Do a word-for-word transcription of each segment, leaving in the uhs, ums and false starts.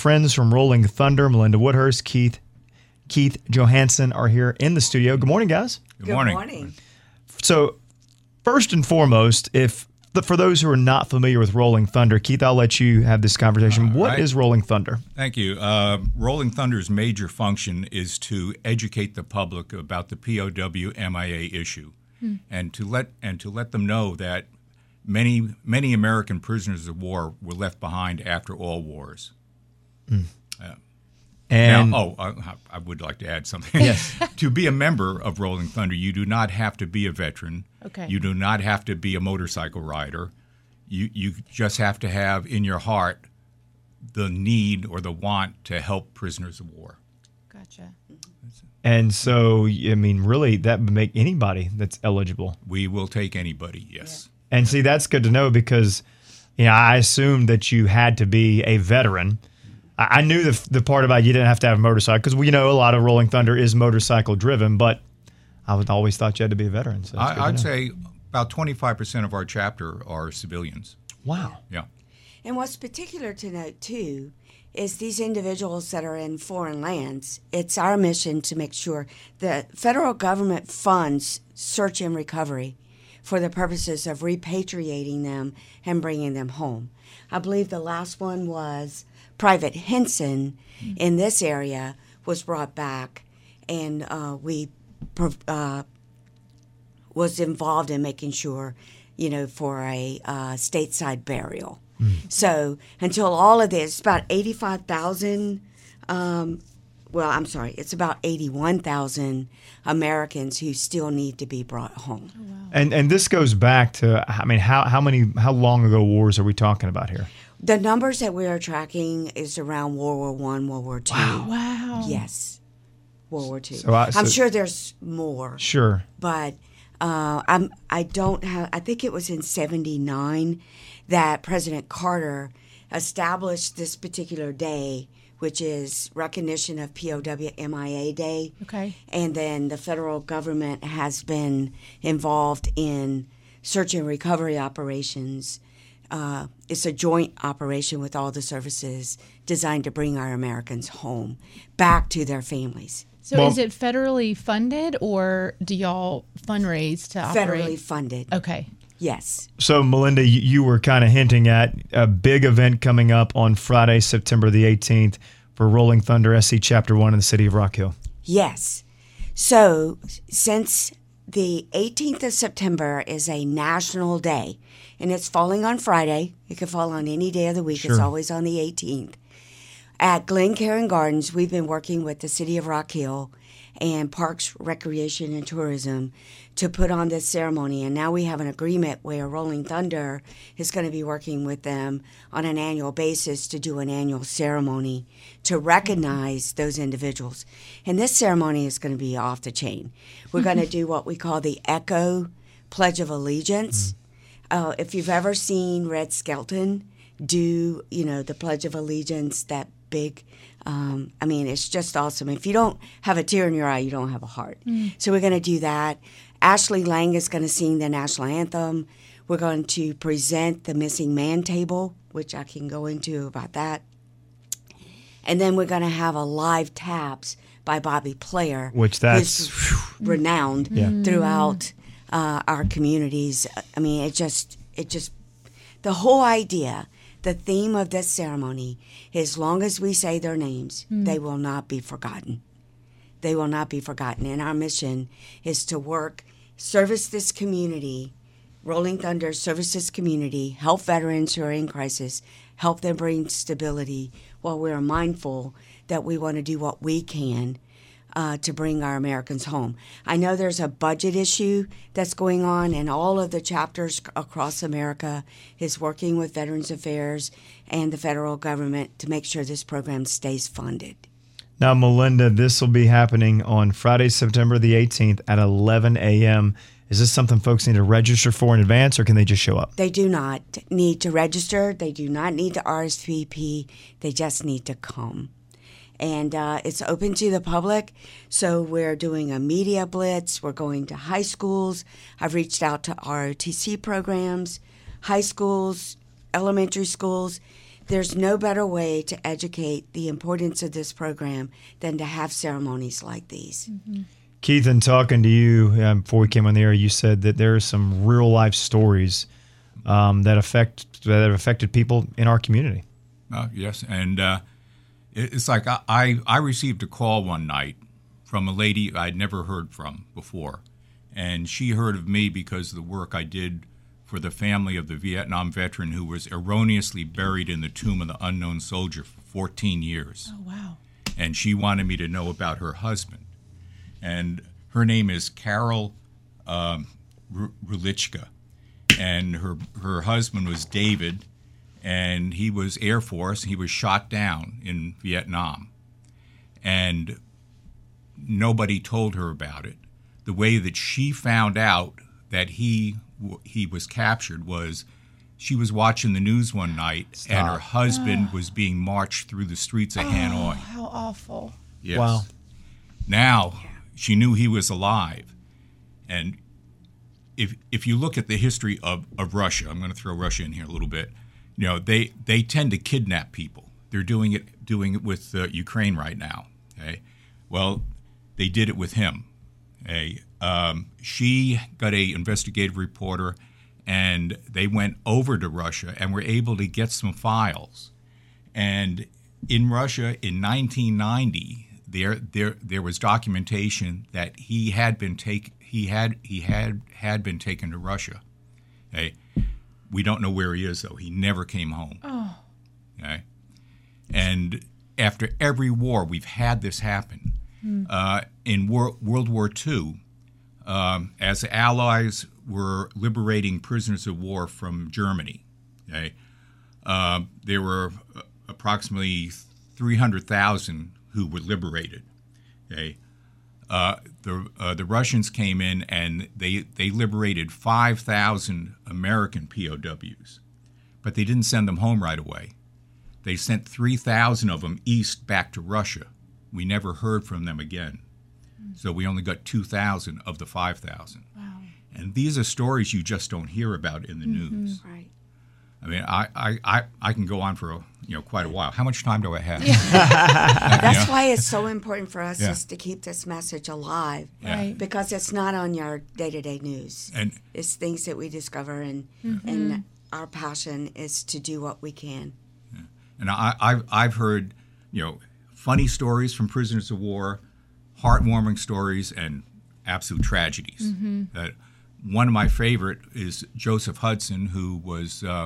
friends from Rolling Thunder, Melinda Woodhurst, Keith Keith Johansson are here in the studio. Good morning, guys. Good morning. Good morning. So, first and foremost, if for those who are not familiar with Rolling Thunder, Keith, I'll let you have this conversation. Uh, what right. is Rolling Thunder? Thank you. Uh, Rolling Thunder's major function is to educate the public about the P O W M I A issue, hmm. and to let and to let them know that many many American prisoners of war were left behind after all wars. Hmm. Uh, And now, oh, I, I would like to add something. Yes. To be a member of Rolling Thunder, you do not have to be a veteran. Okay. You do not have to be a motorcycle rider. You you just have to have in your heart the need or the want to help prisoners of war. Gotcha. And so, I mean, really, that would make anybody that's eligible. We will take anybody, yes. Yeah. And see, that's good to know because, you know, I assumed that you had to be a veteran. I, I knew the the part about you didn't have to have a motorcycle because we know a lot of Rolling Thunder is motorcycle driven, but I would always thought you had to be a veteran. So I, I'd say about twenty-five percent of our chapter are civilians. Wow. Yeah. And what's particular to note, too, is these individuals that are in foreign lands, it's our mission to make sure the federal government funds search and recovery for the purposes of repatriating them and bringing them home. I believe the last one was Private Henson in this area was brought back, and uh, we uh, was involved in making sure, you know, for a uh, stateside burial. So until all of this, about eighty-five thousand, um, well, I'm sorry, it's about eighty-one thousand Americans who still need to be brought home. Oh, wow. And and this goes back to, I mean, how how many how long ago wars are we talking about here? The numbers that we are tracking is around World War One, World War Two. Wow. Wow. Yes, World War Two. So I- so- I'm sure there's more, Sure. but uh, I'm I don't have. I think it was in seventy-nine that President Carter established this particular day, which is recognition of P O W M I A Day. Okay. And then the federal government has been involved in search and recovery operations. Uh, it's a joint operation with all the services designed to bring our Americans home, back to their families. So Well- is it federally funded or do y'all fundraise to operate? Federally funded. Okay. Yes. So, Melinda, you, you were kind of hinting at a big event coming up on Friday, September the eighteenth for Rolling Thunder S C Chapter one in the city of Rock Hill. Yes. So, since the eighteenth of September is a national day, and it's falling on Friday, it could fall on any day of the week, Sure. it's always on the eighteenth. At Glencairn Gardens, we've been working with the city of Rock Hill and Parks, Recreation, and Tourism to put on this ceremony. And now we have an agreement where Rolling Thunder is going to be working with them on an annual basis to do an annual ceremony to recognize those individuals. And this ceremony is going to be off the chain. We're going to do what we call the Echo Pledge of Allegiance. Uh, if you've ever seen Red Skelton do, you know, the Pledge of Allegiance, that big, um, I mean, it's just awesome. If you don't have a tear in your eye, you don't have a heart. Mm. So we're going to do that. Ashley Lang is going to sing the national anthem. We're going to present the Missing Man table, which I can go into about that. And then we're going to have a live taps by Bobby Player, Which that's who's renowned Yeah. throughout uh, our communities. I mean, it just, it just, the whole idea, the theme of this ceremony, as long as we say their names, mm. they will not be forgotten. They will not be forgotten. And our mission is to work, service this community, Rolling Thunder, service this community, help veterans who are in crisis, help them bring stability, while we're mindful that we want to do what we can uh, to bring our Americans home. I know there's a budget issue that's going on, and all of the chapters across America is working with Veterans Affairs and the federal government to make sure this program stays funded. Now, Melinda, this will be happening on Friday, September the eighteenth at eleven a.m. Is this something folks need to register for in advance, or can they just show up? They do not need to register. They do not need to R S V P. They just need to come. And uh, it's open to the public, so we're doing a media blitz. We're going to high schools. I've reached out to R O T C programs, high schools, elementary schools. there's no better way to educate the importance of this program than to have ceremonies like these. Mm-hmm. Keith, in talking to you um, before we came on the air, you said that there are some real life stories um, that affect that have affected people in our community. Uh, yes, and uh, it, it's like I, I I received a call one night from a lady I'd never heard from before, and she heard of me because of the work I did for the family of the Vietnam veteran who was erroneously buried in the tomb of the unknown soldier for fourteen years. Oh, wow. And she wanted me to know about her husband. And her name is Carol um, Rulichka, and her her husband was David, and he was Air Force. He was shot down in Vietnam, and nobody told her about it. The way that she found out that he he was captured was she was watching the news one night, Stop. and her husband oh. was being marched through the streets of oh, Hanoi. How awful. Yes. Wow. Now she knew he was alive. And if if you look at the history of, of Russia, I'm going to throw Russia in here a little bit, you know, they, they tend to kidnap people. They're doing it doing it with uh, Ukraine right now. Okay? Well, they did it with him. Okay? Um, she got a investigative reporter, and they went over to Russia and were able to get some files. And in Russia in nineteen ninety, there there there was documentation that he had been take he had he had had been taken to Russia. Okay? We don't know where he is though. He never came home. Oh. Okay? And after every war, we've had this happen. Mm. Uh, in Wor- World War Two, um, as the Allies were liberating prisoners of war from Germany, okay, uh, there were approximately three hundred thousand who were liberated. Okay, uh, the uh, the Russians came in and they they liberated five thousand American P O Ws, but they didn't send them home right away. They sent three thousand of them east back to Russia. We never heard from them again. Mm. So we only got two thousand of the five thousand. Wow. And these are stories you just don't hear about in the mm-hmm. news. Right. I mean, I, I, I, I can go on for a, you know quite a while. How much time do I have? Yeah. That's you know? why it's so important for us Yeah. is to keep this message alive, Yeah. Right. because it's not on your day-to-day news. And It's things that we discover, and Mm-hmm. and our passion is to do what we can. and I, I've I've heard, you know, funny stories from prisoners of war, heartwarming stories, and absolute tragedies. Mm-hmm. That one of my favorite is Joseph Hudson, who was uh,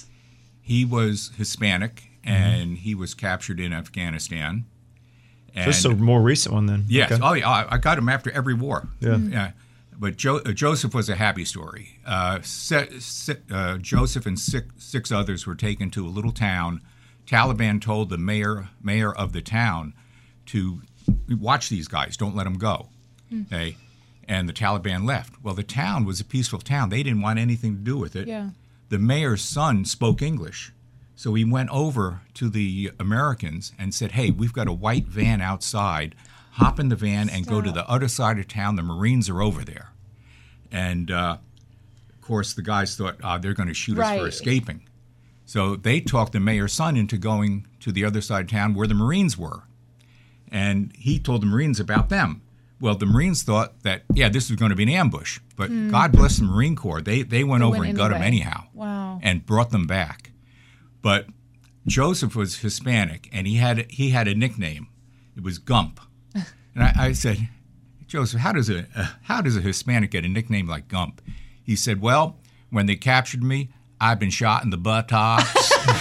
he was Hispanic and he was captured in Afghanistan. And This is a more recent one then. yes, Okay. oh yeah, I, I got him after every war. Yeah. yeah. But jo- uh, Joseph was a happy story. Uh, se- se- uh, Joseph and six, six others were taken to a little town. Taliban told the mayor mayor of the town to watch these guys, don't let them go. Mm. Okay, and the Taliban left. Well, the town was a peaceful town. They didn't want anything to do with it. Yeah. The mayor's son spoke English. So he went over to the Americans and said, hey, we've got a white van outside. Hop in the van and go to Stop. the other side of town. The Marines are over there. And, uh, of course, the guys thought, oh, they're going to shoot us for Right. escaping. So they talked the mayor's son into going to the other side of town where the Marines were. And he told the Marines about them. Well, the Marines thought that, yeah, this was going to be an ambush. But God bless the Marine Corps. They, they went They over went and got them anyway. anyhow Wow. and brought them back. But Joseph was Hispanic, and he had he had a nickname. It was Gump. And I, I said, Joseph, how does a uh, how does a Hispanic get a nickname like Gump? He said, well, when they captured me, I've been shot in the buttocks.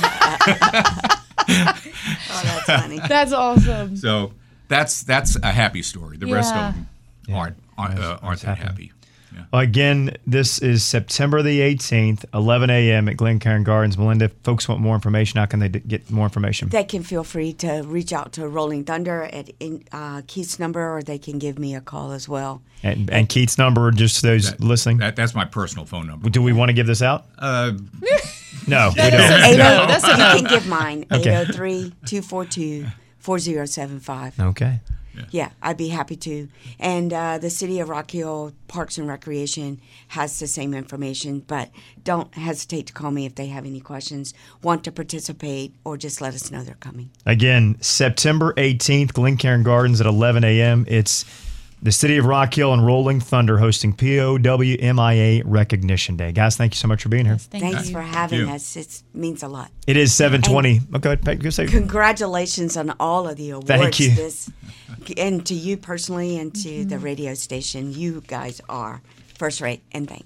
Oh, that's funny. That's awesome. So that's that's a happy story. The rest Yeah. of them aren't aren't, uh, aren't that happy. Yeah. Well, again, this is September the eighteenth, eleven a.m. at Glencairn Gardens. Melinda, if folks want more information, how can they d- get more information? They can feel free to reach out to Rolling Thunder at in, uh, Keith's number, or they can give me a call as well. And, and Keith's number, just those That- listening. That, that's my personal phone number. Do we want to give this out? Uh, No, we Eight don't. oh- that's you enough. can give mine, Okay. eight oh three, two four two, four oh seven five. Okay. Yeah. Yeah, I'd be happy to. And uh, the City of Rock Hill Parks and Recreation has the same information, but don't hesitate to call me if they have any questions, want to participate, or just let us know they're coming. Again, September eighteenth, Glencairn Gardens at eleven a.m. It's the City of Rock Hill and Rolling Thunder hosting P O W M I A Recognition Day. Guys, thank you so much for being here. Yes, thank Thanks you. for having you. us. It means a lot. It is seven twenty. Okay, Pat, go say. Congratulations on all of the awards. Thank you. This, and to you personally and to the radio station. You guys are first rate, and thanks.